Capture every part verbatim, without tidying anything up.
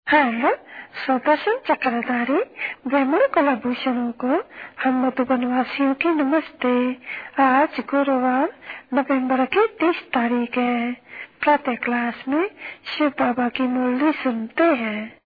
हाँ, सुदर्शन चक्रधारी ब्रह्मण कलाभूषणों को हम मधुबन वासियों की नमस्ते। आज गुरुवार नवंबर की तीस तारीख है। प्रातः क्लास में शिव बाबा की मुरली सुनते हैं।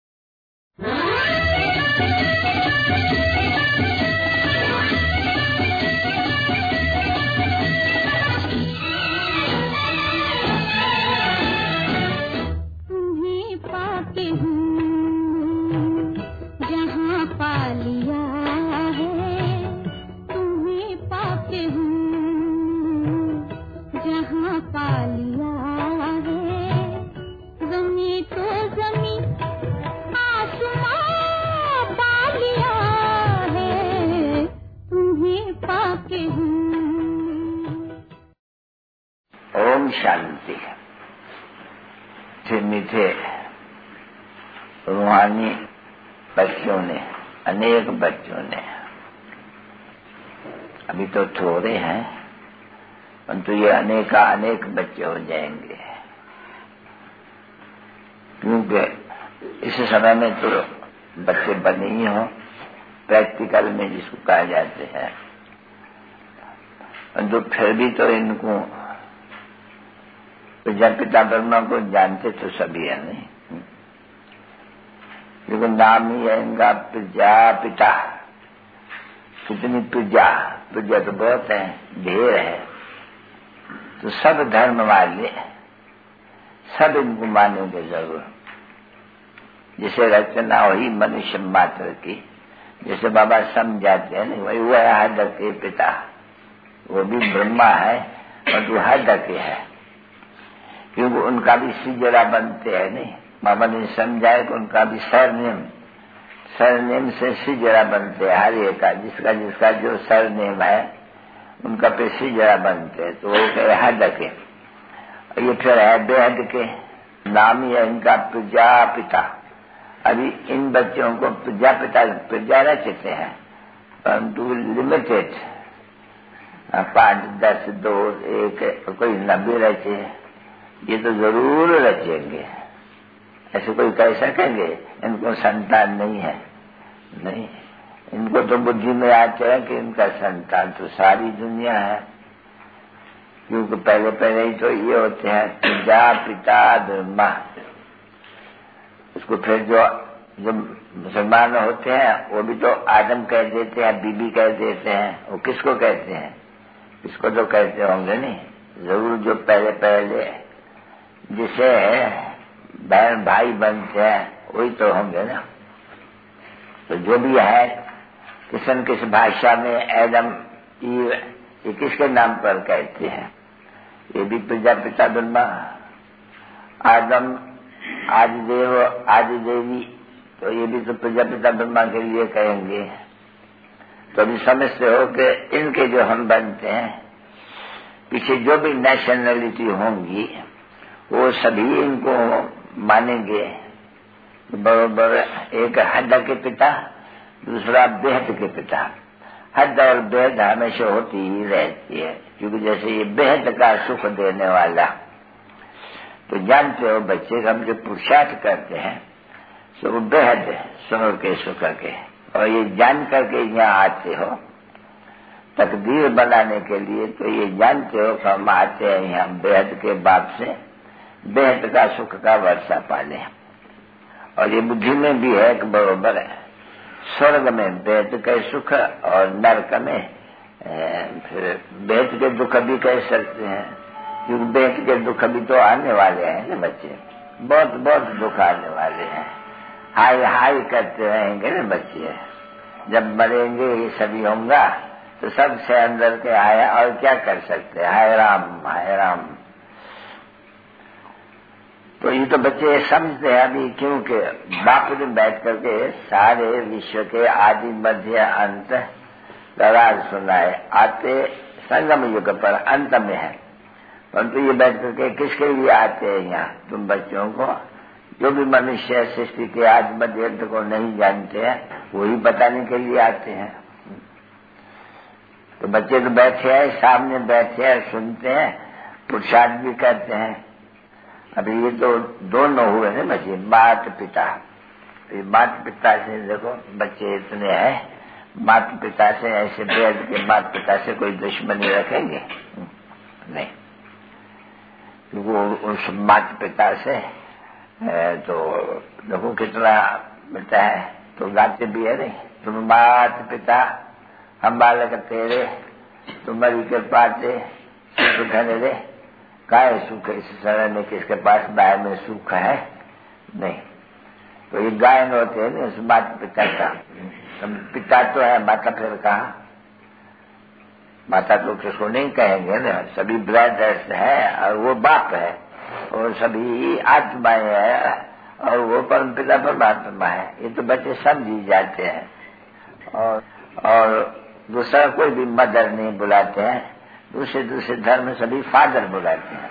ओम शांति। मीठे मीठे रूहानी बच्चों ने, अनेक बच्चों ने, अभी तो थोड़े हैं परंतु ये अनेका अनेक बच्चे हो जाएंगे, क्योंकि इस समय में तो बच्चे बने ही हो, प्रैक्टिकल में जिसको कहा जाते हैं, परंतु फिर भी तो इनको प्रजापिता ब्रह्मा को जानते तो सभी है नहीं, लेकिन नाम ही है इनका प्रजापिता। कितनी प्रजा, प्रजा तो बहुत है, ढेर है, तो सब धर्म वाले सब इनको मानेंगे जरूर। जिसे रचना हुई मनुष्य मात्र की, जैसे बाबा समझाते हैं नहीं, वही वो है हद के पिता, वो भी ब्रह्मा है और वो हद के है, क्योंकि उनका भी सिजरा बनते हैं नहीं। बाबा ने समझाया कि उनका भी सरनेम, सरनेम से सिजरा बनते हैं, हर एक का जिसका जिसका जो सरनेम है उनका पे सिजरा बनते हैं, तो वो कहे हद के। ये फिर है बेहद के, नाम ही है इनका प्रजापिता। अभी इन बच्चों को प्रजापिता प्रजा रचते हैं, परंतु लिमिटेड, पांच दस दो एक कोई नब्बे रचे, ये तो जरूर रचेंगे। ऐसे कोई कह सकेंगे इनको संतान नहीं है? नहीं, इनको तो बुद्धि में आते हैं कि इनका संतान तो सारी दुनिया है, क्योंकि पहले पहले ही तो ये होते हैं प्रजा पिता ब्रह्मा। उसको फिर जो जो मुसलमान होते हैं वो भी तो आदम कह देते हैं, बीबी कह देते हैं। वो किसको कहते हैं? इसको तो कहते होंगे नहीं, जरूर जो पहले पहले जिसे बहन भाई बनते हैं वही तो होंगे ना। तो जो भी है, किसन किस भाषा में एडम ईव, ये किसके नाम पर कहते हैं? ये भी प्रजापिता ब्रह्मा। आदम आदिदेव आदिदेवी, तो ये भी तो प्रजापिता ब्रह्मा के लिए कहेंगे। तो अभी समझते हो कि इनके जो हम बनते हैं, पीछे जो भी नेशनलिटी होंगी वो सभी इनको मानेंगे। बराबर एक हद के पिता, दूसरा बेहद के पिता। हद और बेहद हमेशा होती ही रहती है, क्योंकि जैसे ये बेहद का सुख देने वाला, तो जानते हो बच्चे हम जो पुरुषार्थ करते हैं तो वो बेहद स्वर्ग के सुख के, और ये जान करके यहाँ आते हो तकदीर बनाने के लिए, तो ये जानते हो कि हम आते हैं यहाँ बेहद के बाप से बेहद का सुख का वर्षा पाने। और ये बुद्धि में भी है कि बरोबर है, स्वर्ग में बेहद के सुख और नरक में फिर बेहद के दुख भी कह सकते हैं, क्योंकि बेहद के दुख भी तो आने वाले हैं ना बच्चे, बहुत बहुत दुख आने वाले हैं। हाय हाय करते रहेंगे ना बच्चे, जब मरेंगे ये सभी होंगे तो सबसे अंदर के आया, और क्या कर सकते हैं, हाय राम हाय राम। तो ये तो बच्चे समझते हैं अभी, क्योंकि बाप ने बैठ करके सारे विश्व के आदि मध्य अंत दराज सुनाए, आते संगम युग पर अंत में है, परंतु ये बैठ करके किसके लिए आते हैं यहाँ? तुम बच्चों को, जो भी मनुष्य सृष्टि के आदि मध्य अंत को नहीं जानते हैं, वही बताने के लिए आते हैं। तो बच्चे तो बैठे हैं, सामने बैठे हैं, सुनते हैं, पुरुषार्थ भी करते हैं। अभी ये तो दोनों हुए हैं बच्चे, माता पिता, माता पिता से देखो बच्चे इतने हैं, माता पिता से ऐसे बेद के माता पिता से कोई दुश्मनी रखेंगे नहीं, वो उस माता पिता से तो देखो कितना मिलता है। तो गाते भी है नहीं, तुम माता पिता हम बालक तेरे, तुम्हारी कृपा से सुख है रे, काय सुख इस समय में किसके पास बाहर में सुख है नहीं। तो ये गायन होते हैं ना उस माता पिता का। पिता तो है, माता फिर कहा, माता तो किसको नहीं कहेंगे ना, सभी ब्रदर्स है और वो बाप है और सभी आत्माएं है और वो परम पिता परमात्मा है। ये तो बच्चे समझी जाते हैं। और और दूसरा कोई भी मदर नहीं बुलाते हैं, दूसरे दूसरे धर्म में सभी फादर बुलाते हैं।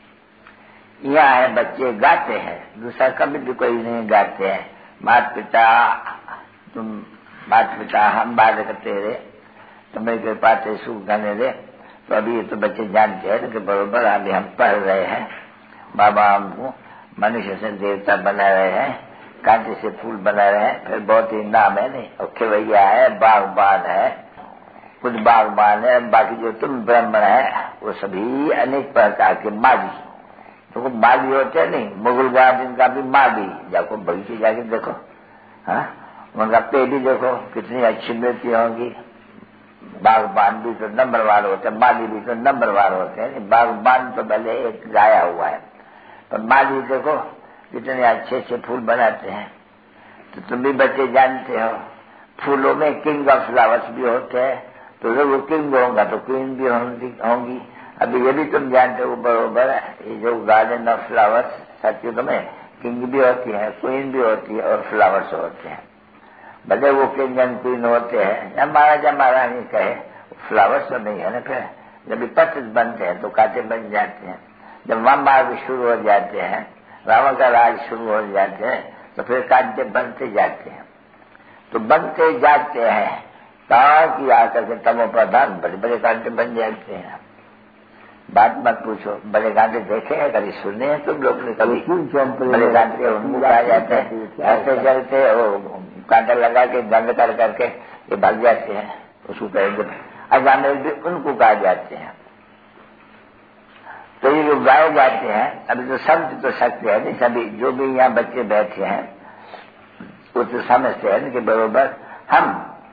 यहाँ है बच्चे गाते हैं, दूसरा कभी भी कोई नहीं गाते हैं। माता पिता तुम, माता पिता हम बालक तेरे, तुम्हें कृपा से सुख गाने दे। तो अभी तो बच्चे जानते हैं कि बरोबर अभी हम पढ़ रहे हैं, बाबा हमको मनुष्य से देवता बना रहे हैं, कांटे से फूल बना रहे हैं, फिर बहुत ही नाम है नहीं, और खेवैया है, बागबान है, कुछ बागबान है, बाकी जो तुम ब्राह्मण है वो सभी अनेक प्रकार के माली। तो वो माली होते हैं नहीं, मुगल गार्डन का भी माली, जाको बगीचे जाके देखो, हाँ उनका पे भी देखो कितनी अच्छी मिलती होंगी। बागबान भी तो नंबरवार होते हैं, माली भी तो नंबरवार होते हैं। बागबान तो भले एक गाया हुआ है, पर माली देखो कितने अच्छे अच्छे फूल बनाते हैं। तो तुम भी बच्चे जानते हो, फूलों में किंग ऑफ फ्लावर्स भी होते हैं, तो जब वो किंग होगा तो क्वीन भी होंगी। अभी ये भी तुम जानते हो बरोबर है, ये जो गार्डन ऑफ फ्लावर्स सचयुग में किंग भी होती है, क्वीन भी होती है और फ्लावर्स होते हैं। भले वो किंग एंड क्वीन होते हैं, या महाराजा महारानी कहे, फ्लावर्स तो नहीं है ना। फिर जब पत्र बनते हैं तो कांटे बन जाते हैं। जब वहां मार्ग शुरू हो जाते हैं, रावण का राज शुरू हो जाते हैं, तो फिर कांटे बनते जाते हैं। तो बनते जाते हैं ताकि आकर के तमो प्रधान बड़े बड़े कांटे बन जाते हैं। बात मत पूछो, बड़े कांटे देखे हैं, कभी सुने हैं तुम लोग ने? कभी बड़े कांटे उनको कहा जाते हैं, ऐसे चलते वो कांटा लगा के दंड कर करके ये भाग जाते हैं, उसको कहेंगे अजामिल भी उनको कहा जाते हैं। तो ये जो गाए जाते हैं, अभी तो समझ तो सकते हैं नहीं, सभी जो भी यहाँ बच्चे बैठे हैं वो तो समझते हैं कि बरोबर हम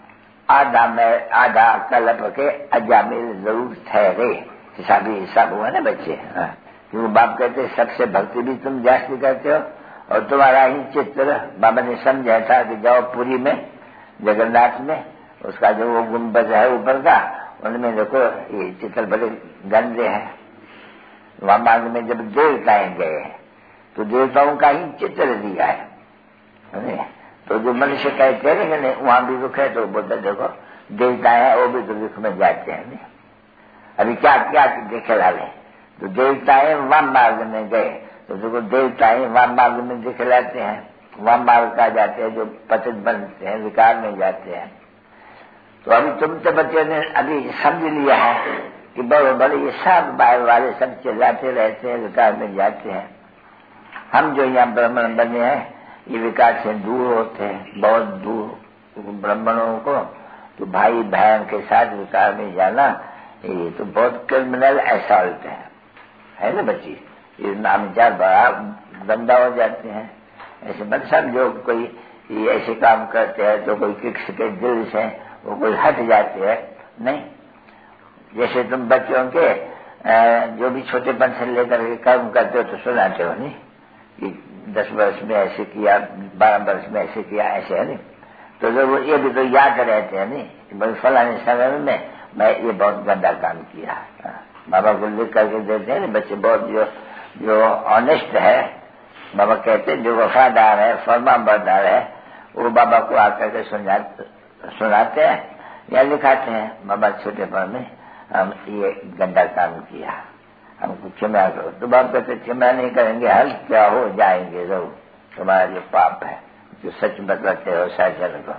आधा में आधा कल्प के अजामिल जरूर ठहरे। हिसाबी हिसाब हुआ ना बच्चे, क्योंकि बाप कहते सबसे भक्ति भी तुम जास्ती करते हो और तुम्हारा ही चित्र बाबा ने समझा था कि जाओ पुरी में जगन्नाथ में, उसका जो वो गुम्बद है ऊपर का, उनमें देखो ये चित्र बड़े गंदे हैं। वहां मार्ग में जब देवताएं गए तो देवताओं का ही चित्र दिया है। तो जो मनुष्य कहते हैं कि नहीं वहां भी रुख है, तो बोलते देखो देवताएं हैं वो भी तो रुख में जाते हैं। नहीं अभी क्या क्या देखे लाले, तो देवताएं वहां मार्ग में गए तो देखो देवताएं वहां मार्ग में दिखलाते हैं, वहां मार्ग का जाते हैं जो पतित बनते हैं, विकार में जाते हैं। तो अभी तुम तो बच्चे ने अभी समझ लिया है कि बड़े ये सब बाहर वाले सब चिल्लाते रहते हैं, विकार में जाते हैं। हम जो यहाँ ब्राह्मण बने हैं ये विकार से दूर होते हैं, बहुत दूर। ब्राह्मणों को तो भाई बहन के साथ विकार में जाना ये तो बहुत क्रिमिनल असॉल्ट है, है ना बच्ची? ये नामचार बड़ा गंदा हो जाते हैं। ऐसे मत समझो कोई ये ऐसे काम करते हैं तो कोई किसी के दिल से वो कोई हट जाते हैं, नहीं। जैसे तुम बच्चों के जो भी छोटेपन से लेकर के कर्म करते हो तो सुनाते हो नहीं कि दस वर्ष में ऐसे किया, बारह वर्ष में ऐसे किया, ऐसे है नहीं। तो जब ये भी तो याद रहते हैं नहीं, भाई फलाने समय में मैं ये बहुत गंदा काम किया। बाबा को लिख करके देते हैं बच्चे, बहुत जो जो ऑनेस्ट है, बाबा कहते हैं जो वफादार है, फर्मा बरदार है, वो बाबा को आकर के सुना सुनाते हैं या लिखाते हैं बाबा छोटे पर में हम ये गंदा काम किया, हमको क्षमा करो। तो बाप कहते क्षमा नहीं करेंगे, हल क्या हो जाएंगे जरूर, तुम्हारा जो पाप है जो सच बतलाते हो सज्जन को।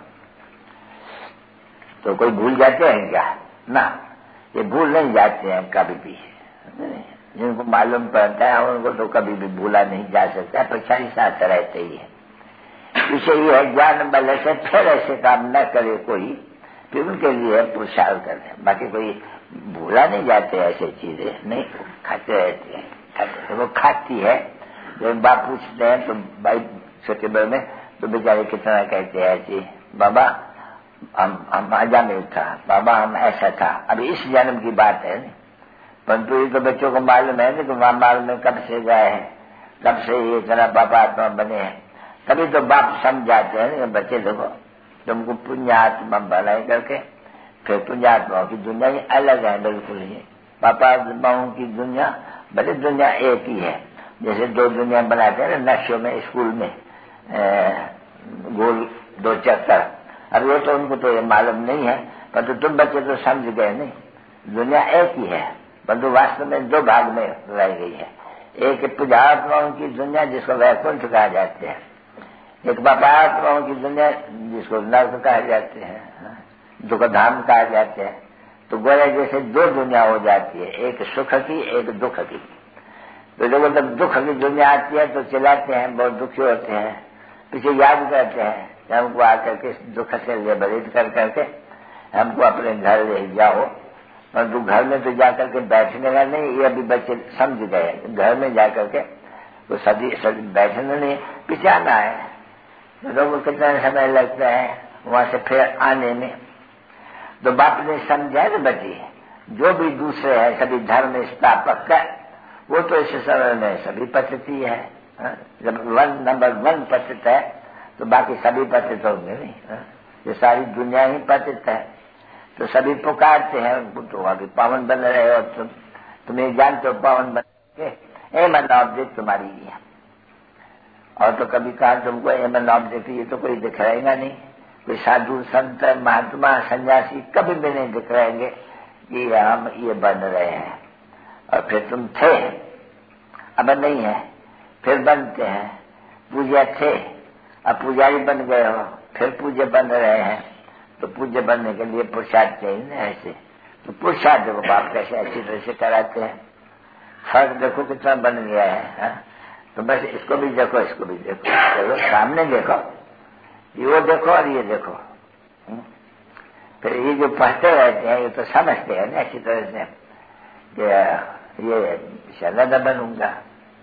तो कोई भूल जाते हैं क्या? ना, ये भूल नहीं जाते हैं कभी भी। जिनको मालूम पड़ता है उनको तो कभी भी भूला नहीं जा सकता, परेशानी साथ रहते ही है। विषय ये है ज्ञान बल से फिर ऐसे काम न करे कोई, फिर उनके लिए पुरुषार्थ करते। बाकी कोई भूला नहीं जाते ऐसे चीजें, नहीं खाते रहते हैं, खाते तो वो खाती है। जब बाप पूछते हैं तो भाई छोटे बड़े में तो बेचारे कितना कहते हैं जी बाबा हम हम अजामिल था, बाबा हम ऐसा था। अभी इस जन्म की बात है नहीं, परंतु ये तो बच्चों को मालूम है ना कि वहां मालूम में कब से गए हैं, कब से ये तरह पापा आत्मा बने हैं। तभी तो बाप समझाते हैं ना बच्चे देखो तुमको पुण्यात्मा बनाए करके, फिर पुण्यात्माओं की दुनिया ही अलग है बिल्कुल ही। पापा आत्माओं की दुनिया बड़ी दुनिया एक ही है। जैसे दो दुनिया बनाते हैं ना नक्शों में, स्कूल में गोल दो चक्कर। अब ये तो उनको तो ये मालूम नहीं है, परंतु तुम बच्चे तो समझ गए नहीं, दुनिया एक ही है, परंतु वास्तव में दो भाग में रह गई है। एक पुण्यात्माओं की दुनिया जिसको वैकुंठ कहा जाते हैं, एक पापात्माओं की दुनिया जिसको नर्क कहा जाते हैं, दुख धाम कहा जाते हैं। तो गोया जैसे दो दुनिया हो जाती है, एक सुख की एक दुख की। तो जब जब दुख की दुनिया आती है तो चिल्लाते हैं, बहुत दुखी होते हैं, पीछे याद करते हैं कि हमको आकर के दुख से लिबरेट कर करके हमको अपने घर ले जाओ। परंतु घर में तो जाकर के बैठने का नहीं, ये अभी बच्चे समझ गए, घर में जाकर के तो सदी सदी बैठना नहीं, पीछे आना है। लोगों को कितना समय लगता है वहां से फिर आने में। तो बाप ने समझा ना बच्चे, जो भी दूसरे है सभी धर्म स्थापक का, वो तो इस सरल में सभी पतित है। जब वन नंबर वन पतित है तो बाकी सभी पतित होंगे नहीं। ये सारी दुनिया ही पतित है, तो सभी पुकारते हैं उनको, तो अभी पावन बन रहे हो तुम, तुम्हें जानते हो पावन बन के एमन ऑब्जेक्ट तुम्हारी है। और तो कभी कहा तुमको एमन ऑब्जेक्ट ये तो कोई दिख रहेगा नहीं, कोई साधु संत महात्मा सन्यासी कभी भी नहीं दिख रहेंगे कि हम ये बन रहे हैं। और फिर तुम थे, अब नहीं है, फिर बनते हैं। पूज्य थे, अब पुजारी बन गए हो, फिर पूज्य बन रहे हैं। तो पूज्य बनने के लिए पुरुषार्थ चाहिए ना ऐसे। तो पुरुषार्थ देखो बाप कैसे अच्छी तरह से कराते हैं। फर्क देखो कितना बन गया है, हा? तो बस इसको भी देखो, इसको भी देखो, चलो सामने देखो, ये वो देखो और ये देखो। हुँ? फिर ये जो पढ़ते रहते हैं ये तो समझते हैं ना अच्छी तरह से कि ये शरद बनूंगा,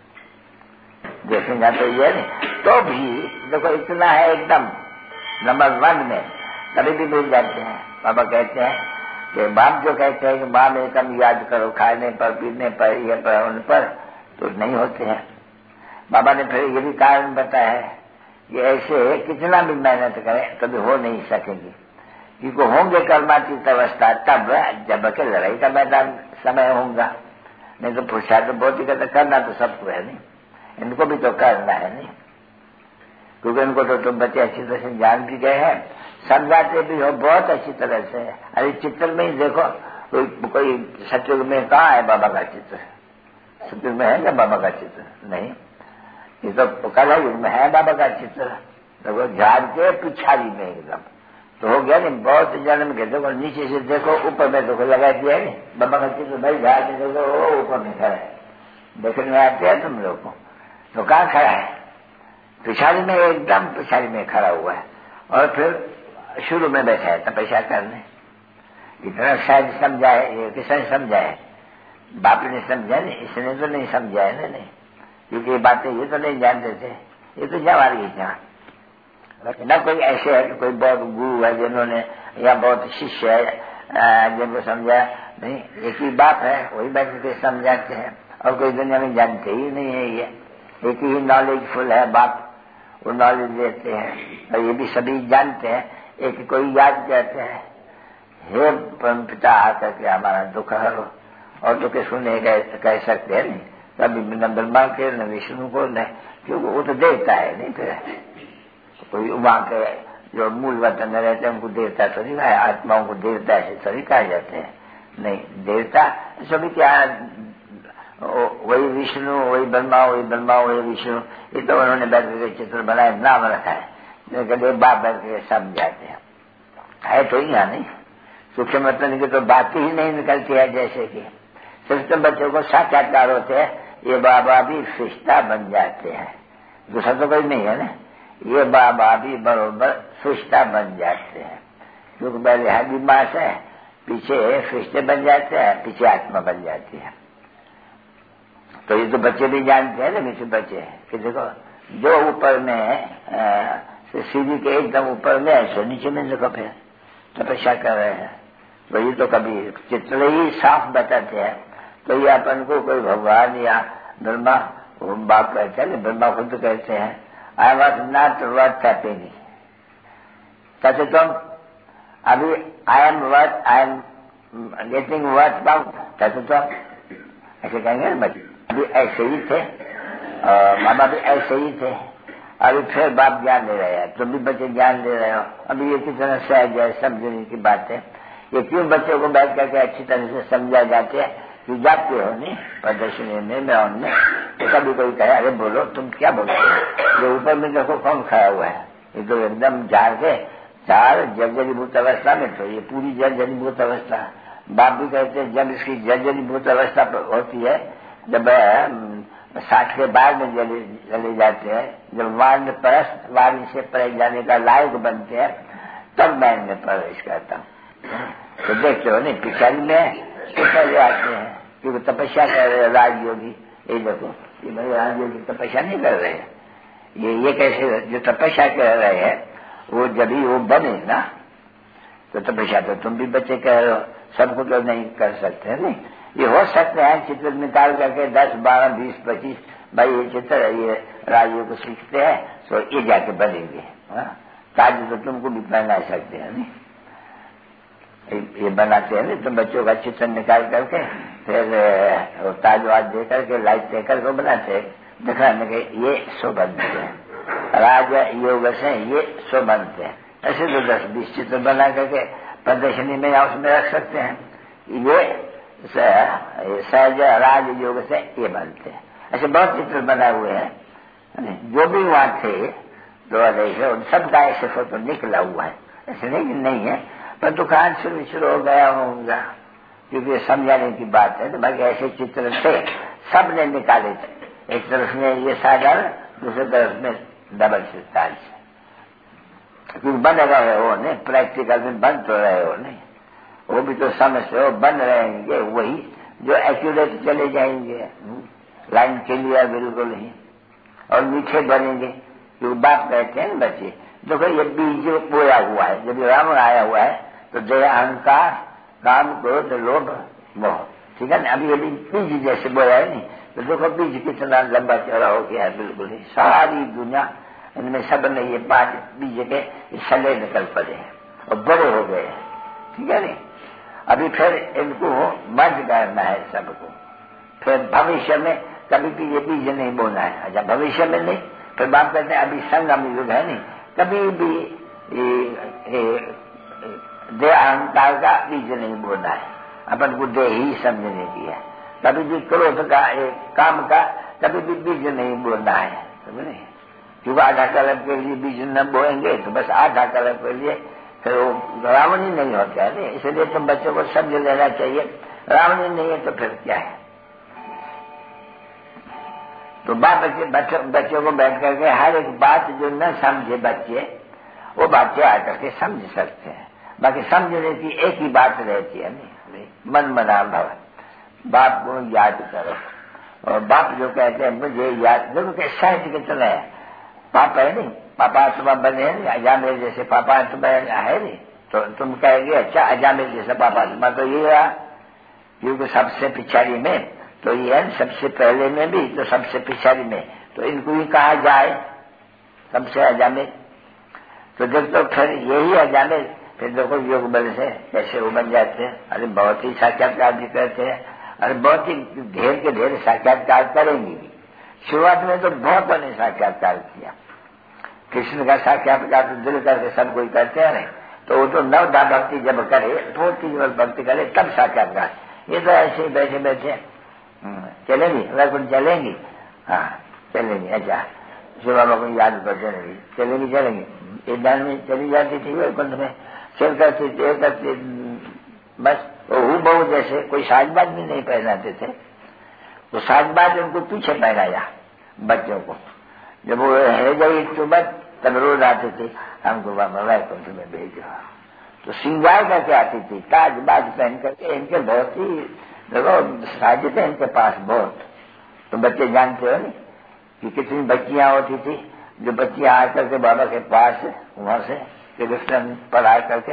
देखेंगे तो ये नहीं। तो भी देखो इतना है एकदम नंबर वन में, कभी भी मिल जाते हैं। बाबा कहते हैं कि बाप जो कहते हैं कि माँ में कम याद करो, खाने पर पीने पर ये पर उन पर, तो नहीं होते हैं। बाबा ने फिर ये भी कारण बताया है कि ऐसे कितना भी मेहनत करें कभी हो नहीं सकेगी, क्योंकि होंगे कर्मातीत अवस्था तब जब के लड़ाई का मैदान समय होगा। नहीं तो पुरुषार्थ तो बहुत ही कहते करना तो सबको है नहीं, इनको भी तो करना है नहीं, क्योंकि इनको तो तुम बच्चे अच्छी तरह से जान भी गए हैं, समझाते भी हो बहुत अच्छी तरह से। अरे चित्र में ही देखो, कोई कोई सतयुग में कहाँ है बाबा का चित्र? सतयुग में है क्या बाबा का चित्र? नहीं, ये तो कला युग में है बाबा का चित्र। देखो झाड़ के पिछाड़ी में एकदम तो हो गया नहीं, बहुत जन्म के देखो, नीचे से देखो ऊपर में देखो लगा दिया है नहीं बाबा का चित्र, भाई झाड़ के देखो वो ऊपर में खड़ा है, देखने में आते हैं तुम लोग को। तो कहाँ खड़ा है? पिछाड़ी में, एकदम पिछाड़ी में खड़ा हुआ है। और फिर शुरू में बैठा है तपस्या करने। इतना शायद समझा है, ये किसने समझा है? बाप ने समझा नहीं, इसने तो नहीं समझा है ना, नहीं, क्योंकि ये बातें ये तो नहीं जानते थे, ये तो जमा रही जहाँ न कोई ऐसे है कि कोई बहुत गुरु है जिन्होंने या बहुत शिष्य है जिनको समझा नहीं, एक ही बाप है वही बैठ के समझाते हैं, और कोई दुनिया में जानते ही नहीं है। ये एक ही नॉलेजफुल है बाप, वो नॉलेज देते हैं और ये भी सभी जानते हैं। एक कोई याद कहते हैं, हे परम पिता आकर के हमारा दुख हरो, और तो किसको नहीं कह सकते हैं नहीं, कभी न ब्रह्मा के न विष्णु को न, क्योंकि वो तो देवता है नहीं। फिर कोई वहां के जो मूल वतन में रहते हैं उनको देवता तो नहीं कहा, आत्माओं को देवता ऐसे सभी कहा जाते हैं नहीं, देवता सभी क्या वही विष्णु वही ब्रह्मा वही ब्रह्मा वही विष्णु, ये तो उन्होंने बैठ के चित्र बनाए नाम रखा है, लेकिन बाप बैठ के सब जाते हैं, है तो यहाँ नहीं। सूक्ष्म वतन की तो बात ही नहीं निकलती है, जैसे कि सिर्फ बच्चों को साक्षात्कार होते हैं, ये बाबा भी फिश्ता बन जाते हैं, दूसरा तो कोई नहीं है ना। ये बाबा भी बरोबर फरिश्ता बन जाते हैं, क्योंकि पहले हड्डी मांस है, पीछे फरिश्ते बन जाते हैं, पीछे आत्मा बन जाती है। तो ये तो बच्चे भी जानते हैं ना, मीठे बच्चे कि देखो जो ऊपर में है सीढ़ी के एकदम ऊपर में ऐसे नीचे में देखो फिर तपस्या कर रहे हैं। तो ये तो कभी चित्र ही साफ बताते हैं। तो ये अपन को कोई भगवान या ब्रह्मा बाप कहते हैं, ब्रह्मा खुद कहते हैं I was not worth happening. कहते तुम अभी I am worth, I am getting worth bout, कहते तुम ऐसे कहेंगे ना। बच्चे अभी ऐसे ही थे और मामा भी ऐसे ही थे, अभी फिर बाप ज्ञान दे रहे हैं, तुम भी बच्चे ज्ञान दे रहे हो। अभी ये कितना सहज है समझने की बात है। ये क्यों बच्चों को बैठ करके अच्छी तरह से समझा जाते हैं कि जाते हो नहीं प्रदर्शनी में मैं उनमें तो कभी कोई कहे अरे बोलो तुम क्या बोलो, ये ऊपर में देखो कौन खड़ा हुआ है, ये तो एकदम झाड़ के चार जर्जरीभूत अवस्था में, तो ये पूरी जर्जरीभूत अवस्था। बाप भी कहते हैं जब इसकी जर्जरीभूत अवस्था होती है, जब साठ के बाद में जले चले जाते हैं, जब वार्ण परस्त वार्ण से परे जाने का लायक बनते हैं, तब मैं इनमें प्रवेश करता हूँ। तो देखते हो नहीं पिछाड़ी में तो पहले आते हैं क्योंकि तपस्या कर रहे हैं राजयोगी। ये देखो ये मेरे राजयोगी तपस्या नहीं कर रहे हैं, ये ये कैसे जो तपस्या कर रहे हैं वो जब ही वो बने ना, तो तपस्या तो तुम भी बच्चे कह रहे हो, सबको तो नहीं कर सकते नहीं। ये हो सकते हैं चित्र निकाल करके दस बारह बीस पच्चीस भाई ये चित्र ये राजयोग को सीखते हैं तो ये जाके बनेंगे। ताज तो तुमको भी पहना सकते हैं नहीं, ये बनाते हैं नहीं तो बच्चों का चित्र निकाल करके फिर ताज वाज दे करके लाइट दे करके बनाते हैं, दिखाने के ये सो बनते हैं राज योग से ये सो बनते हैं। ऐसे तो दस बीस चित्र बना करके प्रदर्शनी में या उसमें रख सकते हैं। ये सहज राज योग से ये बनते हैं। ऐसे बहुत चित्र बनाए हुए हैं, जो भी वहां थे दो उन सब का ऐसे फोटो निकला हुआ है। ऐसे नहीं कि नहीं है, पर दुकान शुरू शुरू हो गया होगा क्योंकि समझाने की बात है। तो बाकी ऐसे चित्र थे, सब ने निकाले थे। एक तरफ में ये साधारण, दूसरी तरफ में डबल सितार से, क्योंकि बन रहे हो नहीं, प्रैक्टिकल में बन तो रहे हो नहीं, वो भी तो समझते हो बन रहेंगे वही जो एक्यूरेट चले जाएंगे, लाइन क्लियर बिल्कुल ही, और मीठे बनेंगे। क्योंकि बाप कहते हैं बच्चे देखो ये बीज बोया हुआ है, जब रावण आया हुआ है तो जय अहंकार काम क्रोध लोभ मोह, ठीक है ना। अभी ये बीज जैसे बोया है नहीं, तो देखो बीज कितना लंबा चौड़ा हो गया है बिल्कुल ही। सारी दुनिया इनमें सब में ये पांच बीज के सले निकल पड़े हैं और बड़े हो गए हैं, ठीक है नहीं। अभी फिर इनको मर्ज करना है सबको, फिर भविष्य में कभी भी ये बीज नहीं बोना है। अच्छा भविष्य में नहीं, फिर बात करते हैं अभी संगम युग है नहीं, कभी भी देह अहंकार का बीज नहीं बोना है, अपन को देह ही समझने की है। कभी भी क्रोध का काम का कभी भी बीज नहीं बोना है, समझ नहीं। क्योंकि आधा कलम के लिए बीज न बोएंगे तो बस आधा कलम के लिए फिर वो रावण ही नहीं होता है। इसलिए तुम बच्चों को समझ लेना चाहिए, रावण ही नहीं है तो फिर क्या है। तो बाप बच्चे बच्चों, बच्चों को बैठ करके हर एक बात जो न समझे बच्चे वो बातें आकर के समझ सकते हैं। बाकी समझने की एक ही बात रहती है नहीं, मन मना भव, बाप को याद करो। और बाप जो कहते हैं मुझे याद, देखो कि साहित्य कितना है, पापा है नहीं, पापा आत्मा बने हैं नहीं, अजामिल जैसे पापा आत्मा है नहीं, तो तुम कहेंगे अच्छा अजामिल जैसा पापा आत्मा तो ये रहा, क्योंकि सबसे पिछाड़ी में तो ये है, सबसे पहले में भी तो सबसे पिछाड़ी में, तो इनको ही कहा जाए सबसे अजामिल। तो जब तो फिर यही अजामिल, फिर देखो योग बल से कैसे वो बन जाते हैं। अरे बहुत ही साक्षात्कार भी करते हैं, अरे बहुत ही ढेर के ढेर साक्षात्कार करेंगे भी। शुरुआत में तो बहुतों ने साक्षात्कार किया, कृष्ण का साक्षात्कार तो दिल करके सब कोई करते हैं नहीं, तो वो तो नवदा भक्ति जब करे, थोड़ी भक्ति करे तब साक्षात्कार। ये तो ऐसे ही बैठे बैठे चलेंगी, अगर कुछ चलेंगी, हाँ चलेंगी, अच्छा शिव बाबा को याद करते नहीं, चलेंगी चलेंगी। एक दान में चली जाती थी वैकुंठ में, चल करती चल करती बस हूँ बहु जैसे, कोई साजबाज भी नहीं पहनाते थे, तो साजबाज उनको पीछे पहनाया बच्चों को। जब वो रह गई तो बस तब रोज आती थी, हमको बाबा वैकुंठ में भेजो। तो श्रृंगार करके आती थी, ताज बाज पहन करके। इनके बहुत ही देखो साजिशें इनके पास बहुत। तो बच्चे जानते हो नहीं कि कितनी बच्चियां होती थी, जो बच्चियां आ करके बाबा के पास वहां से कृष्ण पढ़ा करके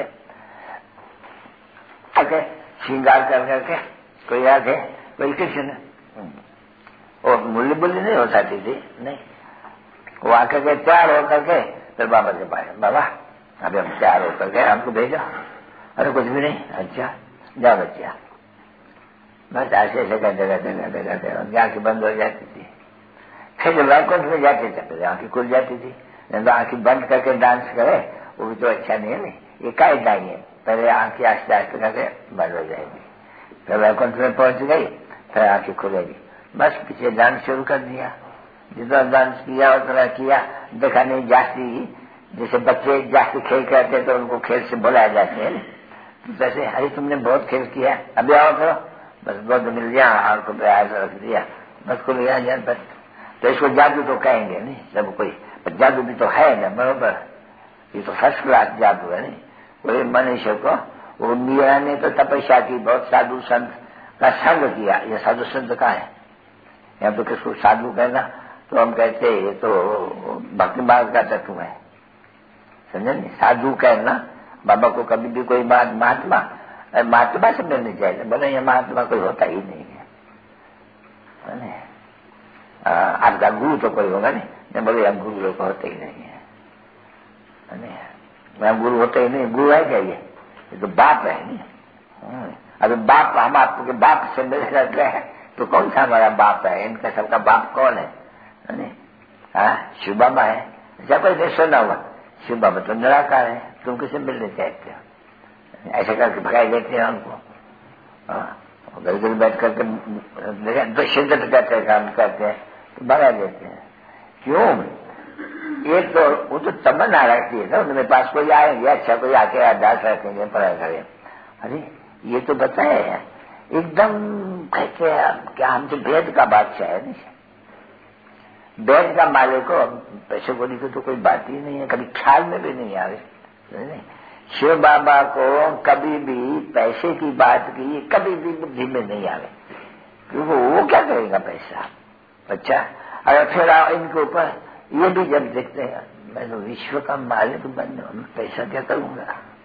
आके श्रृंगार कर करके कोई आके कोई कृष्ण, और मूल्य बुल्ली नहीं हो सकती थी, नहीं। वो आकर के तैयार होकर के फिर बाबा के पास, बाबा अभी हम तैयार होकर के हमको भेजो। अरे कुछ भी नहीं, अच्छा जाओ बच्चिया। बस ऐसे ऐसे करते करते करते करते उनकी आंखें बंद हो जाती थी। फिर जब वैकुंठ में जाते थे आंखें खुल जाती थी। तो आंखें बंद करके डांस करे वो भी तो अच्छा नहीं है, नहीं ये काय नहीं है। पहले आंखें आस्ते आस्ते करके बंद हो जाएगी, फिर वैकुंठ में पहुंच गई, फिर आंखें खुलेगी। बस पीछे डांस शुरू कर दिया, जितना डांस किया उतना किया। देखा नहीं जाती, जैसे बच्चे जाती खेल करते तो उनको खेल से बुलाया जाते हैं, तो जैसे अरे तुमने बहुत खेल किया, अभी आओ करो। बस बहुत मिल गया और को प्रयास रख दिया, बस खुल गया जान। बस तो इसको जादू तो कहेंगे नहीं सब कोई, पर जादू भी तो है ना बरोबर। ये तो फर्स्ट क्लास जादू है नहीं। कोई मनुष्य को, वो मीरा ने तो तपस्या की, बहुत साधु संत का संग किया। ये साधु संत का है, या तो किसको साधु कहना तो हम कहते ये तो भक्ति मार्ग का तत्व है, समझे नहीं। साधु कहना बाबा को कभी भी कोई बात महात्मा महात्मा से मिलनी चाहिए, बोले ये महात्मा कोई होता ही नहीं है। आपका गुरु तो कोई होगा नहीं, बोले हम गुरु लोग होते ही नहीं है, हम गुरु होते ही नहीं। गुरु है क्या ये? ये तो बाप है नहीं। अगर बाप हम आपके बाप से मिल रहे हैं तो कौन सा हमारा बाप है? इनका सबका बाप कौन है? शिव बाबा है। ऐसा कोई नहीं सुना हुआ, शिव बाबा तो निराकार है, तुम किसे मिलने चाहते हो? ऐसे करके भगाई देते हैं हमको। घर घर बैठ करके शिद्दत करते काम करते हैं तो भगा देते हैं। क्यों? एक तो वो तो तमन्ना रखती है ना उनमें पास, कोई आएंगे अच्छा कोई आके अरदास रखेंगे पढ़ाई करें। अरे ये तो बताए एकदम कहते हैं क्या हम तो वेद का बादशाह है, नहीं वेद का मालिक हो। पैसे बोली को तो कोई बात ही नहीं है, कभी ख्याल में भी नहीं आवे। नहीं शिव बाबा को कभी भी पैसे की बात की कभी भी बुद्धि में नहीं आवे, क्योंकि वो क्या करेगा पैसा? अच्छा अगर फिर इनके ऊपर ये भी जब देखते हैं मैं तो विश्व का मालिक बन, पैसा क्या करूंगा,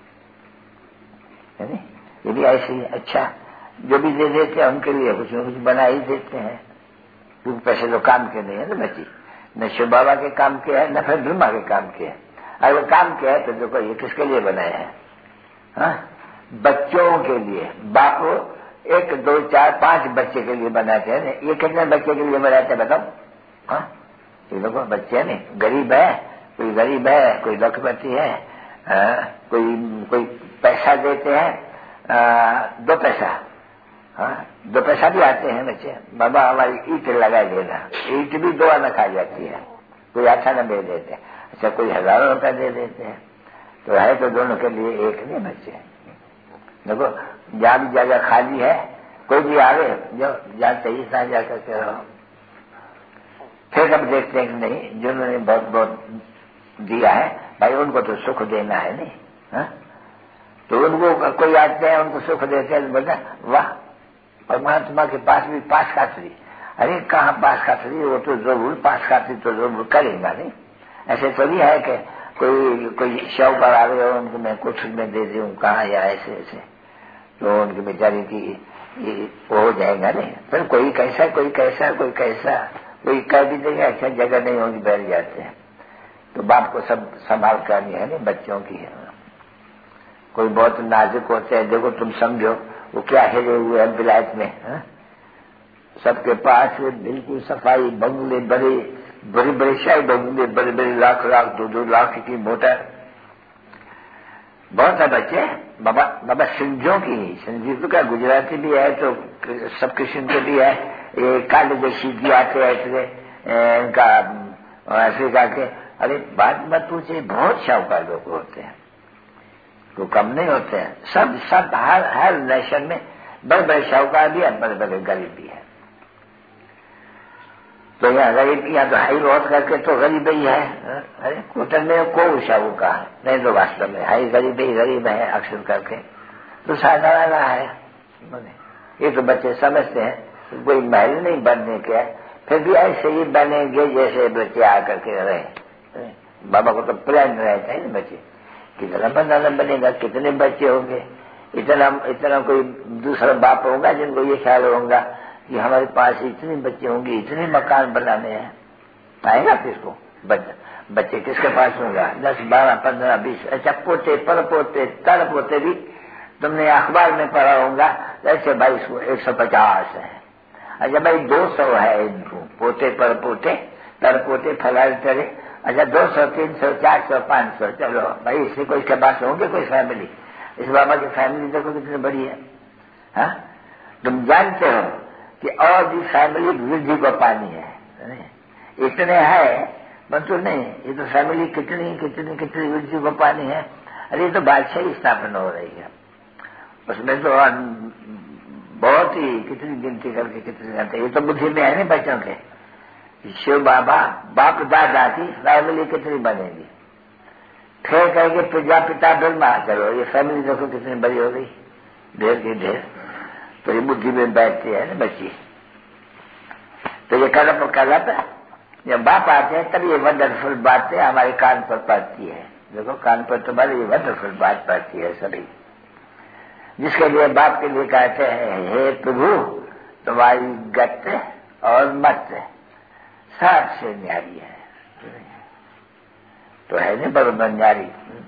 है नहीं? ये भी ऐसे ही। अच्छा जो भी दे देते हैं उनके लिए कुछ न कुछ बना ही देते हैं, क्योंकि पैसे तो काम के नहीं है ना बच्ची, न शिव बाबा के काम के है न फिर ब्रह्मा के काम के है। अगर काम के है तो देखो ये किसके लिए बनाया है? हाँ? बच्चों के लिए। बाप एक दो चार पांच बच्चे के लिए बनाते हैं, ये कितने बच्चे के लिए बनाते हैं बताओ? हाँ ये देखो बच्चे नहीं, गरीब है कोई, गरीब है कोई लखपति है, आ, कोई कोई पैसा देते हैं, आ, दो पैसा, हाँ दो पैसा भी आते हैं बच्चे, बाबा हमारी ईट लगा देना, ईट भी दो आना खा जाती है, कोई अच्छा न दे देते। अच्छा कोई हजारों रुपया दे देते हैं, तो है तो दोनों के लिए एक नहीं बच्चे। देखो जहाँ भी जगह खाली है कोई भी आवे जो जहाँ चाहिए तहाँ जाकर के रहो। फिर जब देखते हैं कि नहीं जिन्होंने बहुत बहुत दिया है भाई उनको तो सुख देना है नहीं, हा? तो उनको कोई आते हैं उनको सुख देते हैं, बोलते वाह परमात्मा के पास भी पास खातरी। अरे कहाँ पास खातरी, वो तो जरूर पास खातरी तो जरूर करेगा नहीं। ऐसे तो नहीं है कि कोई कोई शव पर आ गए और उनको मैं कुछ में दे दूं कहाँ या ऐसे ऐसे, तो उनकी बेचारी की वो हो जाएगा नहीं। फिर कोई कैसा कोई कैसा कोई कैसा, कोई कह भी देगा अच्छा जगह नहीं होगी बैठ जाते हैं। तो बाप को सब संभाल करनी है नहीं बच्चों की है। कोई बहुत नाजुक होते हैं, देखो तुम समझो वो क्या हिले हुए हैं विलायत में, हा? सबके पास बिल्कुल सफाई, बंगले बड़े बड़े बड़े शाही बंगले, बड़े बड़े लाख लाख दो दो लाख की मोटर, बहुत है बच्चे। बाबा बाबा सिंधियों की, सिंधी तो क्या गुजराती भी है तो सब किस्म के भी है, ये काले जो सीधी आते हैं इनका अफ्रीका के। अरे बात मत पूछे, बहुत शाहूकार लोग होते हैं, तो कम नहीं होते हैं। सब सब हर हर नेशन में बड़े बड़े शाहूकार भी है, बड़े बड़े गरीब भी है। तो यहाँ गरीब यहाँ तो हाई बहुत करके तो गरीब ही है। अरे कोटन में को उषा वो कहा नहीं, तो वास्तव में हाई गरीब ही गरीब है अक्सर करके तो साधारण है। ये तो बच्चे समझते हैं कोई महल नहीं बनने के, फिर भी ऐसे ही बनेंगे जैसे बच्चे आकर के रहे। बाबा को तो प्लान रहता है ना बच्चे कितना बनाना बनेगा, कितने बच्चे होंगे, इतना इतना कोई दूसरा बाप होगा जिनको ये ख्याल होगा कि हमारे पास इतने बच्चे होंगे, इतने मकान बनाने हैं, आएगा किसको? बच्चे बच्चे किसके पास होगा? दस बारह पंद्रह बीस, अच्छा पोते पर पोते तर पोते भी तुमने अखबार में पढ़ा होगा ऐसे भाई एक सौ पचास है। अच्छा भाई दो सौ है इनको पोते पर पोते तर पोते फलाल तरे, अच्छा दो सौ तीन सौ चार सौ पांच सौ, चलो भाई इससे कोई के पास होंगे कोई फैमिली? इस बाबा की फैमिली देखो कितनी बड़ी है। हा? तुम जानते हो कि और भी फैमिली वृद्धि को पानी है, इतने है परंतु नहीं, ये तो फैमिली कितनी कितनी कितनी वृद्धि को पानी है। अरे ये तो बादशाही स्थापना हो रही है, उसमें तो बहुत ही कितनी गिनती करके कितनी जानते, ये तो बुद्धि में है नहीं बच्चों के। शिव बाबा बाप दादा की फैमिली कितनी बनेगी, फिर कहेंगे प्रजापिता ब्रह्मा, चलो ये फैमिली देखो कितनी बड़ी हो गई, ढेर की ढेर। तो ये बुद्धि में बैठती है ना बच्ची। तो ये कलप कलप जब बाप आते हैं तब ये वंडरफुल बातें हमारे कान पर पड़ती है। देखो कान पर तुम्हारी ये वंडरफुल बात पड़ती है सभी, जिसके लिए बाप के लिए कहते हैं हे प्रभु तुम्हारी गत और मत सबसे न्यारी है। तो है नहीं बराबर न्यारी।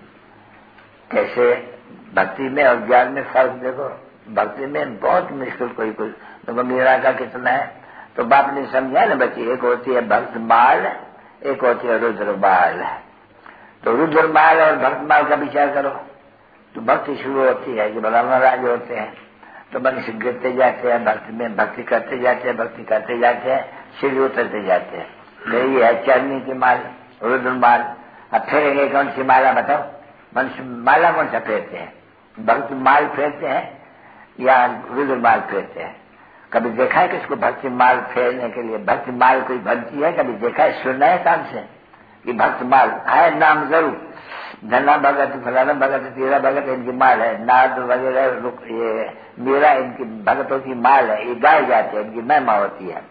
कैसे भक्ति में और ज्ञान में फर्क देखो, भक्ति में बहुत मुश्किल कोई कोई तो मीरा का कितना है तो बाप ने समझा ना बच्ची, एक होती है भक्त माल, एक होती है रुद्र माल। तो रुद्र माल और भक्त माल का विचार करो तो भक्ति शुरू होती है कि बलराम राज होते हैं तो मनुष्य गिरते जाते हैं भक्ति में, भक्ति करते जाते हैं, भक्ति करते जाते हैं, सीढ़ी उतरते जाते हैं। तो ये है चरनी की माल रुद्र माल। अब फेरेंगे कौन सी माला बताओ? मनुष्य माला कौन सा फेरते हैं? भक्त माल फेरते हैं या रुद्र माल फेरते हैं? कभी देखा है किसको भक्ति माल फेरने के लिए? भक्ति माल कोई बनती है कभी देखा है? सुना है काम से कि भक्त माल है? नाम जरूर धना भगत फलाना भगत तेरा भगत इनकी माल है, नाद वगैरह ये मेरा इनकी भगतों की माल है, ये गाए जाते हैं, इनकी महिमा होती है।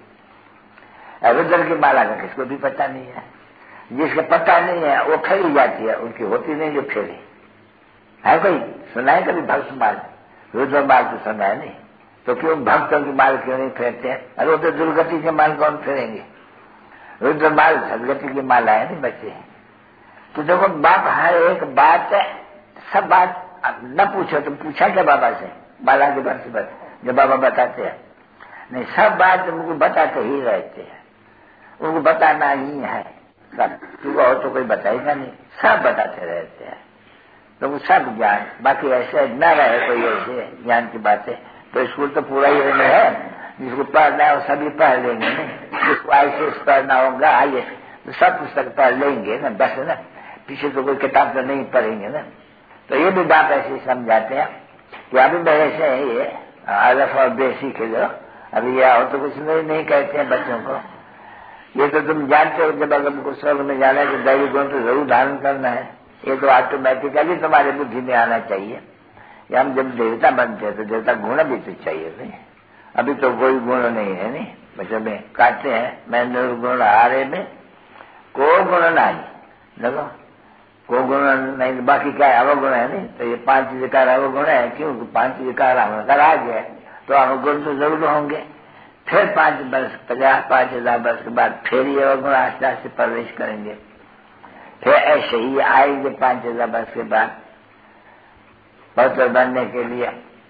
रुद्र की माला का किसको भी पता नहीं है, जिसके पता नहीं है वो फेरी जाती है, उनकी होती नहीं जो फेरी है। कोई सुना है कभी भक्त माल? रुद्र माल तो सुना है नहीं, तो क्यों भक्तों की माल क्यों नहीं फेरते हैं? अरे वो तो दुर्गति के माल कौन फेरेंगे? रुद्र माल सदगति की माला है नहीं बच्चे। तो देखो बाप हर एक बात सब बात न पूछो, तुम पूछा क्या बाबा से माला के बात से बात जब बाबा बताते हैं? नहीं, सब बात उनको बताते ही रहते हैं, उनको बताना ही है सब, क्योंकि और तो कोई बताएगा नहीं, सब बताते रहते हैं। तो वो सब ज्ञान, बाकी ऐसे न रहे कोई ऐसे ज्ञान की बातें। तो स्कूल तो पूरा ही रहने है, जिसको पढ़ना है वो सभी पढ़ लेंगे नहीं, जिसको आई पढ़ना होगा आइए तो सब पुस्तक पढ़ लेंगे ना, बस ना, पीछे तो कोई किताब तो नहीं पढ़ेंगे ना। तो ये भी बात ऐसे समझाते हैं कि अभी मेरे से ये अरफ और बेसी के लो, अभी ये और तो कुछ नहीं, नहीं कहते हैं बच्चों को। ये तो तुम जानते हो जब अगर हमको स्वर्ग में जाना है कि दैवी गुण तो जरूर धारण करना है, ये तो ऑटोमेटिकली तुम्हारे बुद्धि में आना चाहिए। या हम जब देवता बनते हैं तो देवता गुण भी तो चाहिए नहीं, अभी तो कोई गुण नहीं है नहीं। बच्चों में कहते हैं मैं निर्गुण हारे में को गुण नहीं, देखो को गुण नहीं, बाकी क्या है अवगुण है नहीं। तो ये पांच विकार अवगुण है, क्यों? पांच विकार अवगुण आ गया तो अवगुण तो जरूर होंगे। फिर पांच वर्ष पचास पांच हजार वर्ष के बाद फिर ये अवगुण आस्ते आस्ते प्रवेश करेंगे, फिर ऐसे ही आएंगे पांच हजार वर्ष के बाद पवित्र बनने के लिए।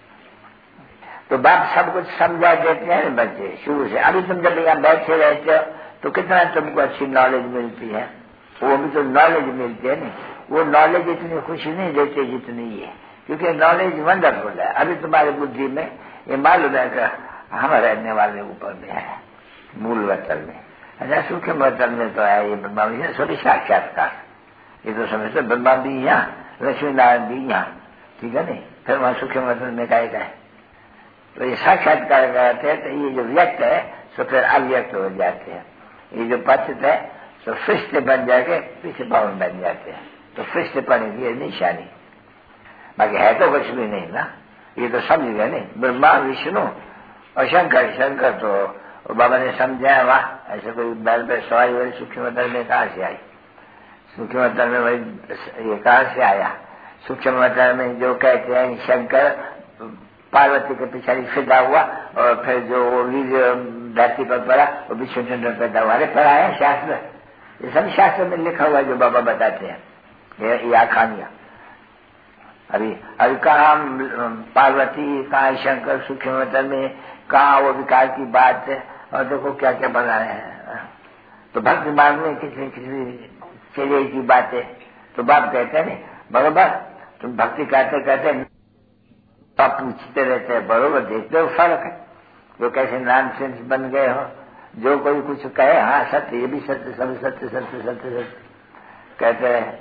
तो बाप सब कुछ समझा देते हैं बच्चे शुरू से। अभी तुम जब यहाँ बैठे रहते हो तो कितना तुमको अच्छी नॉलेज मिलती है, वो भी तो नॉलेज मिलती है नहीं, वो नॉलेज इतनी खुशी नहीं देते जितनी ये, क्योंकि नॉलेज वंडरफुल है। अभी तुम्हारी बुद्धि में ये मालूम है कि हम रहने वाले ऊपर में है मूल वतन में, अच्छा सूक्ष्म वतन में तो है ये ब्रह्मा भी है, सभी साक्षात्कार। ये तो समझते ब्रह्मा भी यहाँ लक्ष्मी नारायण भी यहाँ, ठीक है नहीं, फिर वहां सूक्ष्म वतन में काय का है। तो ये साक्षात्कार करते हैं तो ये जो व्यक्त है सो फिर अव्यक्त हो जाते हैं। ये जो पतित है तो फिस्ट बन जाके पीछे पावन बन जाते हैं, तो फिस्ट पड़ने की निशानी। बाकी है तो कुछ भी नहीं ना, ये तो समझ गए नहीं। ब्रह्मा विष्णु और शंकर, शंकर तो बाबा ने समझाया, वाह ऐसे कोई बैल पे सवारी वाली सूक्ष्म तल में कहां से आई, सूक्ष्म तल में वही ये कहां से आया। सूक्ष्म तल में जो कहते हैं शंकर पार्वती के पिछाड़ी फिदा हुआ और फिर जो वो वीर धरती पर पड़ा वो विष्णु चंद्र पैदा हुआ। अरे पढ़ा है शास्त्र, ये सब शास्त्र में लिखा हुआ जो बाबा बताते हैं, ये, ये आखानियां। अभी अभी कहा पार्वती, कहा शंकर सूक्ष्म तल में, कहा वो विकार की बात है, और देखो क्या क्या बनाए हैं। तो भक्ति मार्ग में किसी किसी चले की बात है, तो बाप कहते हैं नहीं बरोबर, तुम भक्ति करते करते आप पूछते रहते हैं, बरोबर देखते हो फर्क है, जो कैसे नॉनसेंस बन गए हो, जो कोई कुछ कहे हाँ सत्य, ये भी सत्य, सब सत्य सत्य सत्य सत्य कहते हैं।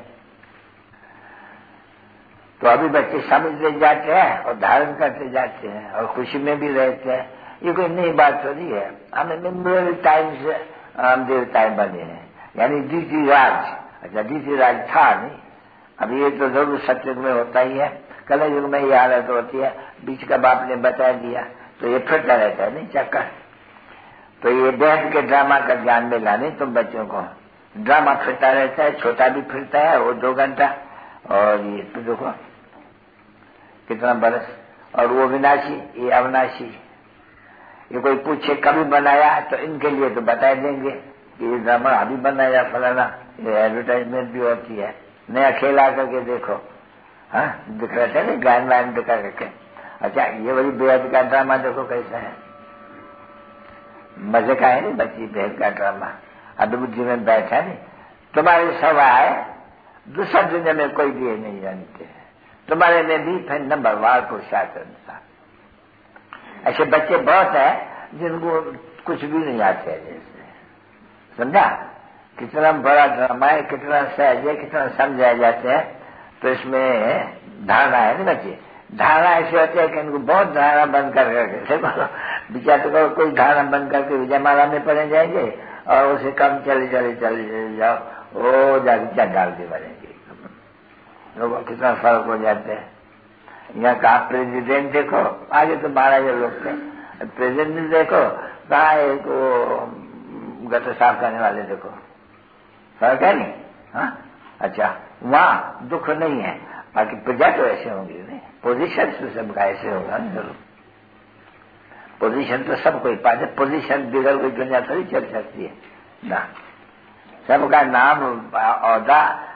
तो अभी बच्चे समझते जाते हैं और धारण करते जाते हैं और खुशी में भी रहते हैं। ये कोई नई बात थोड़ी है, हमें मेमोरियल टाइम से हम देवताएं बने हैं, यानी डीटी राज। अच्छा डीटी राज था नहीं, अब ये तो जरूर सत्युग में होता ही है, कल युग में ये हालत होती है, बीच का बाप ने बता दिया तो ये फिरता रहता है नहीं चक्कर। तो ये बैठ के ड्रामा का ज्ञान में लाने तुम बच्चों को, ड्रामा फिरता रहता है, छोटा भी फिरता है वो दो घंटा, और ये तो देखो कितना बरस, और वो विनाशी ये अविनाशी। ये कोई पूछे कभी बनाया तो इनके लिए तो बता देंगे कि ये ड्रामा अभी बनाया फलाना, ये एडवर्टाइजमेंट भी होती है, नया खेल आकर के देखो, हाँ दिख रहा था ना गायन वायन दिखा करके। अच्छा ये वही बेहद का ड्रामा देखो कैसा है, मजे का है नहीं बच्ची बेहद का ड्रामा। अभी बुद्धि में बैठा नहीं, तुम्हारे सवाए दूसरा दुनिया में कोई भी नहीं जानते हैं, तुम्हारे में भी फिर नंबरवार पुरुषार्थ अनुसार। ऐसे बच्चे बहुत है जिनको कुछ भी नहीं आते है, जैसे समझा कितना बड़ा ड्रामा है, कितना सहज है, कितना समझाए जाते हैं। तो इसमें धारणा है ना बच्चे, धारणा ऐसे होते है कि इनको बहुत धारणा बंद कर करके विचार को कोई धारणा बंद करके विजयमाला में पड़े जाएंगे और उसे कम चले चले चले जाओ, वो जाके क्या डाल के बनेंगे, लोग कितना फर्क हो जाते हैं। यहाँ का प्रेसिडेंट देखो, आगे तो बारह जो लोग थे, प्रेसिडेंट देखो, कहा एक वो गटर साफ करने वाले देखो, फर्क है नहीं। हाँ अच्छा वहां दुख नहीं है, बाकी प्रजा तो ऐसे होंगी नहीं, पोजीशन तो सबका ऐसे होगा जरूर, पोजीशन तो सब कोई पाते, पोजीशन बिगड़ कोई दुनिया थोड़ी चल सकती है ना, सबका नाम औहदा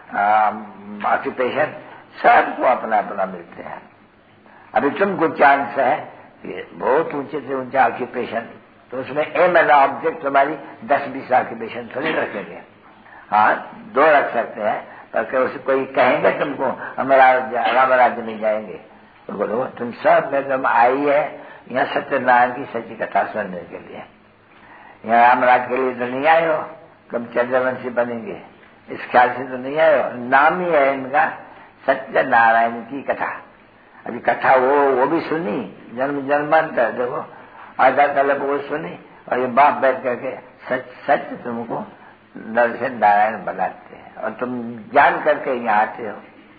ऑक्यूपेशन सबको अपना अपना मिलते हैं। अभी तुमको चांस है कि बहुत ऊंचे से ऊंचा ऑक्यूपेशन, तो उसमें एम एंड ऑब्जेक्ट तुम्हारी दस बीस ऑक्यूपेशन थोड़ी रखेंगे, हाँ दो रख सकते हैं, पर उसे कोई कहेंगे तुमको हमारा राम राज्य में जाएंगे, तो बोलो तुम सब में तुम आई है यहाँ सत्यनारायण की सच्ची कथा सुनने के लिए, यहाँ राम राज्य के लिए तो नहीं आए हो, तुम चंद्रवंशी बनेंगे इस ख्याल से तो नहीं आए हो। नाम ही है इनका सत्यनारायण की कथा। अभी कथा वो वो भी सुनी जन्म जन्मांतर, देखो आधा तलब वो सुनी, और ये बाप बैठ करके सच सच तुमको नर से नारायण बनाते हैं, और तुम जान करके यहाँ आते हो।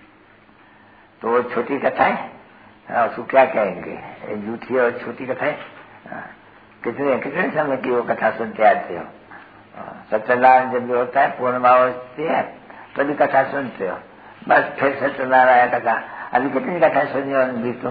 तो वो छोटी कथाएं उसको क्या कहेंगे, झूठी और छोटी कथाएं, कितने कितने समय की वो कथा सुनते आते हो। सत्यनारायण जब भी होता है पूर्णिमा होती है तभी तो कथा सुनते हो, बस फिर सत्यनारायण कथा। अभी कितनी कथा सुनी होंगी तुम,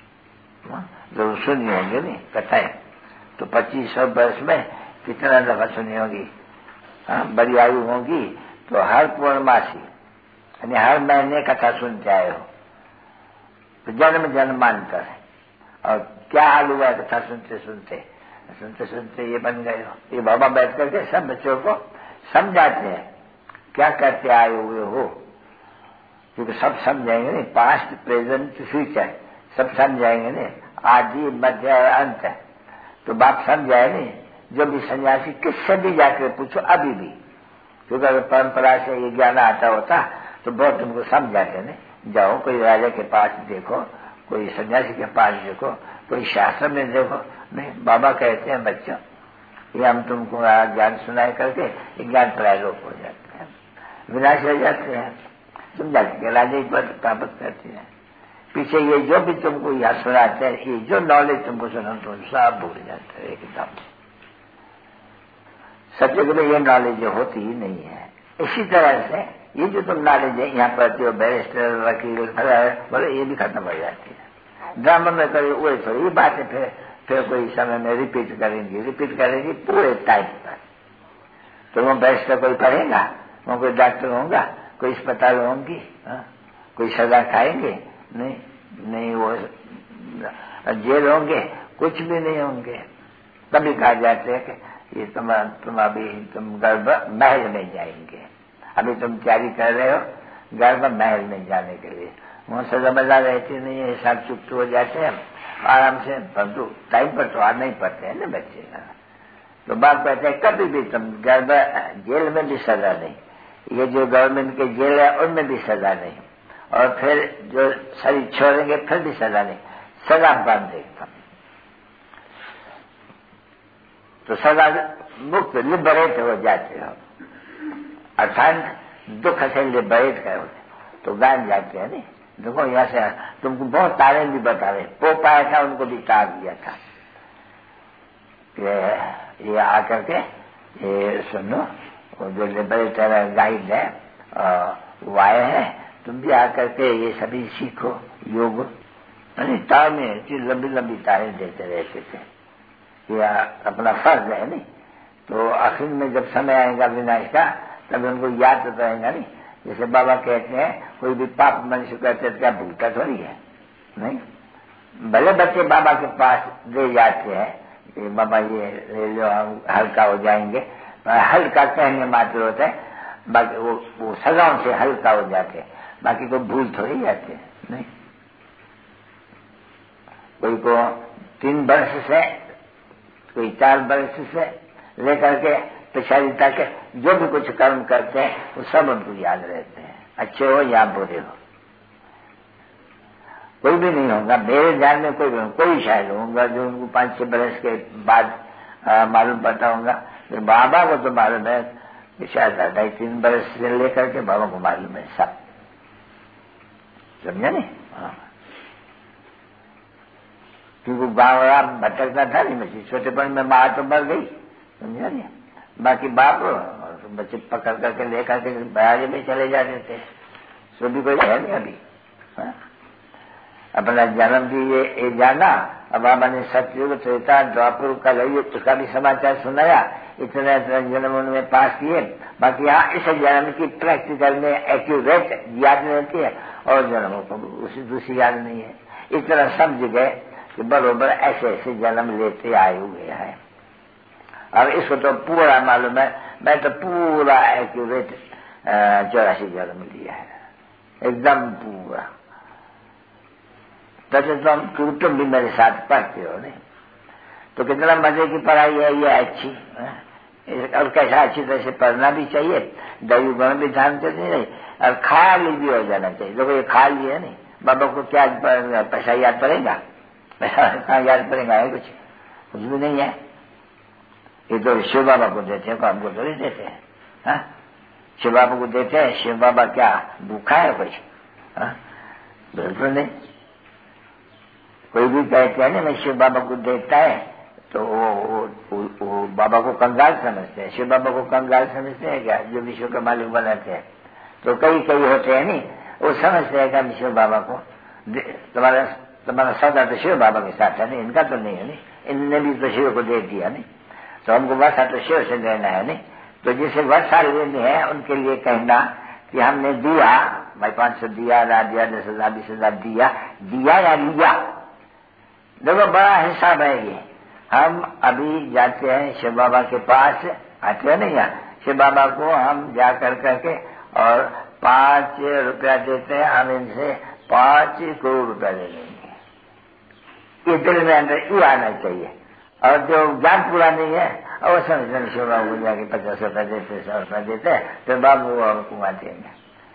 जो सुनी होंगी नहीं कथाएं, तो पच्चीस सौ वर्ष में कितना दफा सुनी होगी। हाँ बड़ी आयु होगी तो हर पूर्णमासी यानी हर महीने कथा सुनते आए हो, तो जन्म जन्मांतर है। और क्या हाल हुआ है कथा सुनते सुनते सुनते सुनते ये बन गए हो। ये बाबा बैठ करके सब बच्चों को समझाते हैं क्या करते आए हुए हो, क्योंकि सब समझाएंगे नहीं, पास्ट प्रेजेंट फ्यूचर सब समझाएंगे नहीं, आदि मध्य अंत है। तो बाप समझाए नहीं, जो भी सन्यासी किससे भी जाकर पूछो अभी भी, क्योंकि अगर परंपरा से ये ज्ञान आता होता तो बहुत तुमको समझाते नहीं। जाओ कोई राजा के पास देखो, कोई सन्यासी के पास देखो, कोई शास्त्र में देखो, नहीं बाबा कहते हैं बच्चों ये हम तुमको ज्ञान सुनाए करके ज्ञान प्रायलोप हो जाते हैं, विनाश हो जाते हैं। समझा के राजा पर प्राप्त करते हैं। पीछे ये जो भी तुमको यहाँ सुनाते हैं, ये जो नॉलेज तुमको सुना तुम सब भूल जाते हैं एकदम। सत्य को ये नॉलेज होती ही नहीं है। इसी तरह से ये जो तुम नॉलेज है यहाँ पढ़ते हो, बैरिस्टर, वकील, बोले ये भी खत्म हो जाती है। ड्रामा में करे वही थोड़ी ये बातें फिर फिर कोई समय में रिपीट करेंगे रिपीट करेंगे पूरे टाइम पर। तो वो बैरिस्टर कोई पढ़ेगा, वो कोई डॉक्टर होगा, कोई अस्पताल होंगी, कोई सजा खाएंगे नहीं, नहीं वो जेल होंगे, कुछ भी नहीं होंगे। तभी कहा जाते हैं कि ये तुम तुम अभी तुम गर्भ महल में जाएंगे, अभी तुम तैयारी कर रहे हो गर्भ महल में जाने के लिए। वो सजा मजा रहती नहीं है, हिसाब चुप हो जाते हैं आराम से, परंतु टाइम पर तो आ नहीं पड़ते हैं ना बच्चे। तो बात कहते हैं कभी भी तुम गर्भ जेल में भी सजा नहीं, ये जो गवर्नमेंट के जेल है उनमें भी सजा नहीं, और फिर जो शरीर छोड़ेंगे फिर भी सजा नहीं, सजा बंद एकदम। तो सजा मुक्त लिबरेट हो जाते हो, अर्थात दुख से लिबरेट करो तो गान जाते हैं। नहीं देखो यहाँ से तुमको बहुत तारे भी बता रहे, पो पाया था उनको भी तार दिया था ये, ये आकर के ये सुनो, वो जो लिबरेटर गाइड है वो आए हैं, तुम भी आकर के ये सभी सीखो योग। नहीं तार में लंबी लंबी तारें देते रहते थे, ये अपना फर्ज है। नहीं तो आखिर में जब समय आएगा विनाश का तब उनको याद तो रहेगा नहीं। जैसे बाबा कहते हैं कोई भी पाप मनुष्य कहते हैं क्या भूलता थोड़ी है, नहीं। भले बच्चे बाबा के पास दे जाते हैं कि बाबा ये ले लो हम हल्का हो जाएंगे, हल्का कहने मात्र होता है, बाकी वो, वो सजाओं से हल्का हो जाते हैं, बाकी को भूल थोड़ी जाते हैं। नहीं कोई को तीन वर्ष से कोई चार वर्ष से लेकर के पिछाड़ी तक जो भी कुछ कर्म करते हैं वो सब उनको याद रहते हैं, अच्छे हो या बुरे हो। कोई भी नहीं होगा मेरे ध्यान में, कोई भी कोई शायद होगा जो उनको पांच छह बरस के बाद मालूम पड़ता होगा। तो बाबा को तो मालूम है कि शायद ढाई तीन बरस से लेकर के बाबा को मालूम है सब, समझा नहीं। हाँ क्योंकि गाँव भटकता था नहीं, मैं छोटेपन में माँ तो मर गई, समझा नहीं। बाकी बाप और बच्चे पकड़ करके लेकर के बयारे में चले जाते थे, सो भी कोई है नहीं अभी। हा? अपना जन्म दिए ये जाना, अब बाबा ने सतयुग त्रेता द्वापर कलयुग उसका भी समाचार सुनाया, इतने इतने जन्म उनमें पास किए। बाकी यहाँ इस जन्म की प्रैक्टिकल में एक्यूरेट याद रहती है और जन्मों को उसी दूसरी याद नहीं है। इस तरह समझ गए कि बरोबर ऐसे ऐसे जन्म लेते आए हुए हैं। अब इसको तो पूरा मालूम है, मैं तो पूरा एक्यूरेट चौरासी जन्म लिया है, एकदम पूरा। तब तो हम तुम भी मेरे साथ पढ़ते हो नहीं, तो कितना मजे की पढ़ाई है ये अच्छी है? और कैसा अच्छी तरह से पढ़ना भी चाहिए, दैवी गुण भी ध्यान से नहीं रही, और खाली भी हो जाना चाहिए। देखो ये खाली है नहीं, बाबा को क्या पैसा याद पड़ेगा, पैसा कहाँ याद पड़ेगा, है कुछ कुछ भी नहीं है। ये तो शिव बाबा को देते हैं, हमको तो नहीं देते हैं। हाँ शिव बाबा को देते हैं, शिव बाबा क्या भूखा है कुछ? हाँ बिल्कुल नहीं। कोई भी कहते हैं ना मैं शिव बाबा को देता है तो वो, वो, वो, वो बाबा को कंगाल समझते हैं। शिव बाबा को कंगाल समझते हैं क्या, जो विश्व का मालिक बनाते हैं? तो कई कई होते हैं नहीं, वो समझते हैं क्या शिव बाबा को तुम्हारा तुम्हारा सौदा तो शिव बाबा के साथ है नहीं, इनका तो नहीं है नहीं, इनने भी तो शिव को दे दिया नहीं, तो हमको वर्षा तो शिव से लेना है नहीं। तो जिसे वर्षा लेनी है उनके लिए कहना कि हमने दिया भाई, पांच सौ दिया, हज़ार दिया, दस हजार बीस हजार दिया, दिया या लिया, देखो बड़ा हिसाब है ये। हम अभी जाते हैं शिव बाबा के पास, आते हैं नहीं यहाँ, शिव बाबा को हम जा कर करके और पांच रुपया देते हैं, हम इनसे पांच करोड़ रुपया ले लेंगे। ये दिल में अंदर ये आना चाहिए। और जो ज्ञान पूरा नहीं है और समझते शिव बाबू को जाके पचास रुपया देते, सौ रुपया देते, तो बाबू और कुमार देंगे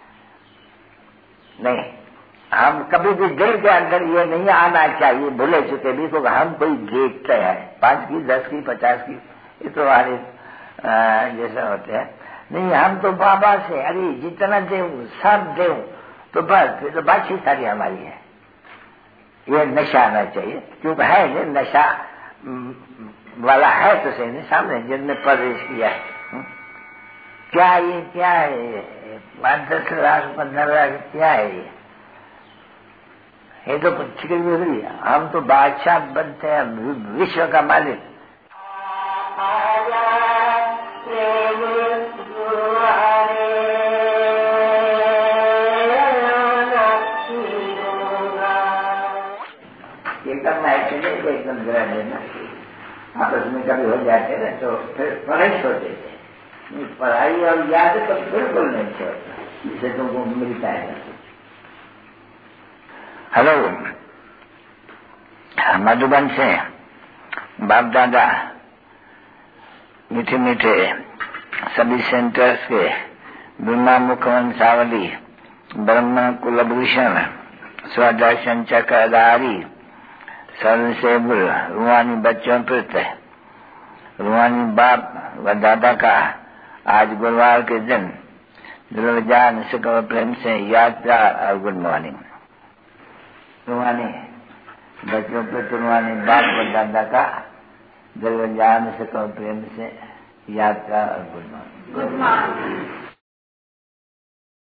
नहीं। हम कभी भी दिल के अंदर ये नहीं आना चाहिए, भूले चुके भी, क्योंकि हम कोई देखते हैं पांच की, दस की, पचास की, ये तो हमारे जैसा होते हैं। नहीं, हम तो बाबा से अरे जितना दे सब दे तो बस, फिर तो बात ही सारी हमारी है। ये नशा आना चाहिए, क्योंकि है नहीं नशा वाला है तो सही नहीं सामने जिनने प्रवेश किया है। क्या ये क्या है, पांच दस लाख पंद्रह लाख क्या है ये? ये तो चिकन बिगड़ी है। हम तो बादशाह बनते हैं, विश्व का मालिक। ये करना है कि नहीं एकदम जरा देना, आपस में कभी हो जाते ना तो फिर पढ़ाई छोड़ देते। पढ़ाई और याद तो बिल्कुल नहीं छोड़ता, जिसे तुमको मिलता है। हेलो, मधुबन से बाप दादा मीठे मीठे सभी सेंटर्स के बिमा मुखवंशावली ब्रह्म कुलभूषण स्वदर्शन चक्रधारी सर्वसेवुल रूहानी बच्चों प्रति रूहानी बाप व दादा का आज गुरुवार के दिन दिलजान सुखव प्रेम से याद और गुड मॉर्निंग। रूहानी बच्चों प्रति रूहानी बाप व दादा का दिलजान सुखव प्रेम से याद और गुड मॉर्निंग। Good morning.